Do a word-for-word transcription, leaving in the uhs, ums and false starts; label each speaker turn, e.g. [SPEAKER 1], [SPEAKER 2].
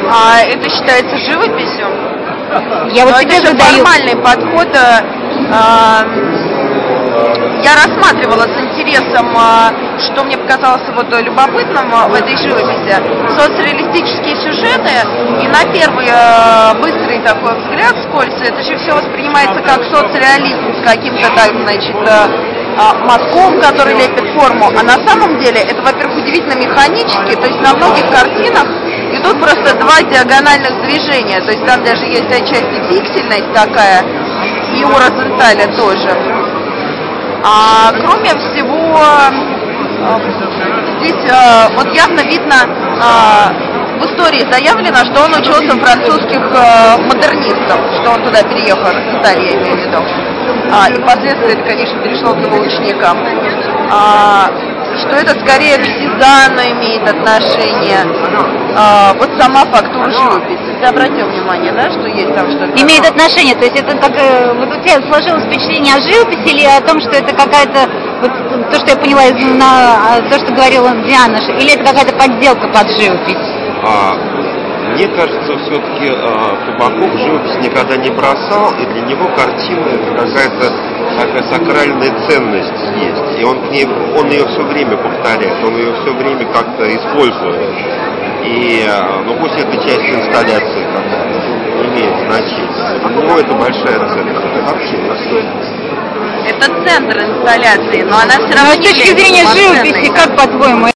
[SPEAKER 1] А это считается живописью?
[SPEAKER 2] Я вот
[SPEAKER 1] Но
[SPEAKER 2] тебе
[SPEAKER 1] это же
[SPEAKER 2] задаю...
[SPEAKER 1] формальный подход. А, я рассматривала с интересом, а, что мне показалось вот любопытным в этой живописи, соцреалистические сюжеты, и на первый а, быстрый такой взгляд скользь, это же все воспринимается как соцреализм с каким-то, так, значит, а, мазком, который лепит форму, а на самом деле это, во-первых, удивительно механически, то есть на многих картинах идут просто два диагональных движения, то есть там даже есть отчасти пиксельность такая, и горизонтали тоже. А кроме всего, здесь вот явно видно, в истории заявлено, что он учился у французских модернистов, что он туда переехал, из Италии, я имею в виду. А, и впоследствии это, конечно, перешло к его ученикам. А, что это скорее к Сезанну имеет отношение. А, вот сама фактура живописи. Ты обратил внимание, да, что есть там что-то?
[SPEAKER 2] Имеет отношение, то есть это как... Вот у тебя сложилось впечатление о живописи или о том, что это какая-то... Вот то, что я поняла из на, то, что говорила Диана, или это какая-то подделка под живопись?
[SPEAKER 3] А, мне кажется, все-таки а, Табаков живопись никогда не бросал, и для него картина это какая-то такая сакральная ценность есть. И он к ней, он ее все время повторяет, он ее все время как-то использует. И, ну, пусть это часть инсталляции какая-то, не имеет значения. Для него это большая ценность, это картина.
[SPEAKER 1] Это центр инсталляции, но она все равно...
[SPEAKER 2] Но с точки зрения живописи, как по-твоему,